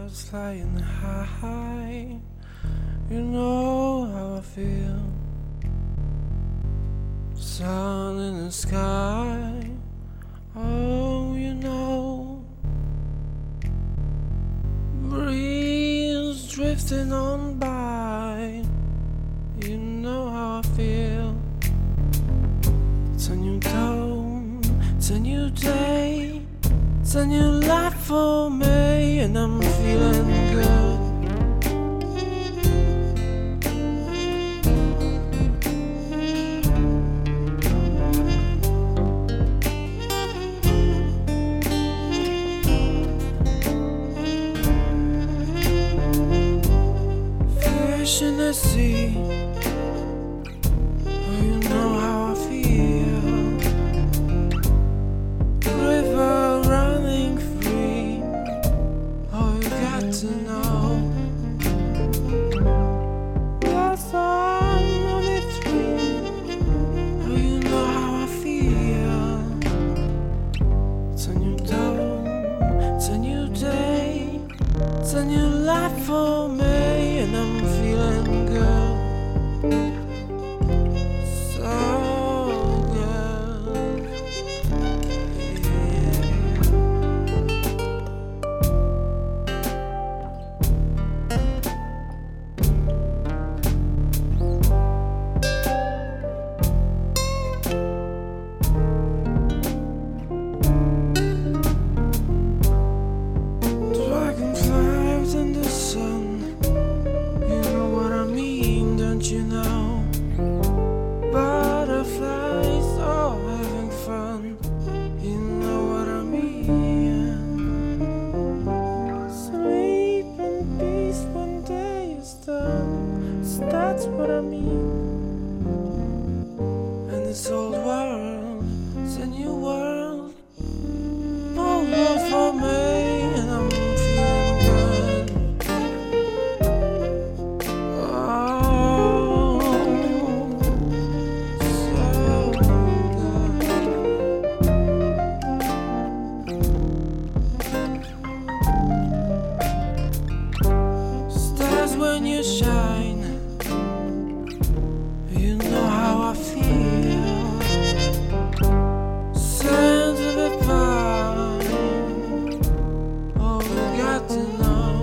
clouds flying high. You know how I feel. Sun in the sky. Oh, you know. Breeze drifting on by. You know how I feel. It's a new dawn, it's a new day, it's a new life for me, and I'm feeling good. Fish in the sea. Oh, you know how I feel. River running free. Oh, you got to know. That's only three. Oh, you know how I feel. It's a new dawn, it's a new day, it's a new life for me, and I'm feeling good. Dragonflies in the sun, you know what I mean, don't you know? Butterflies all having fun, you know what I mean. Sleep in peace when day is done, so that's what I mean. And this old world, it's a new world, old world for me, and I'm feeling good. Oh, so good. Stars when you shine, you know how I feel. Sands of the pine, oh, you got to know.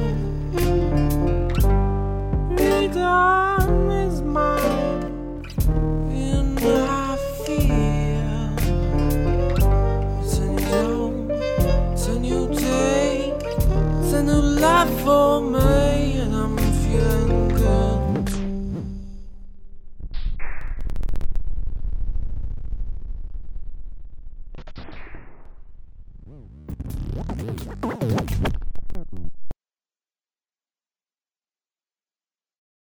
Freedom is mine, you know how I feel. It's a new dawn, it's a new day, it's a new life for me, and I'm feeling good.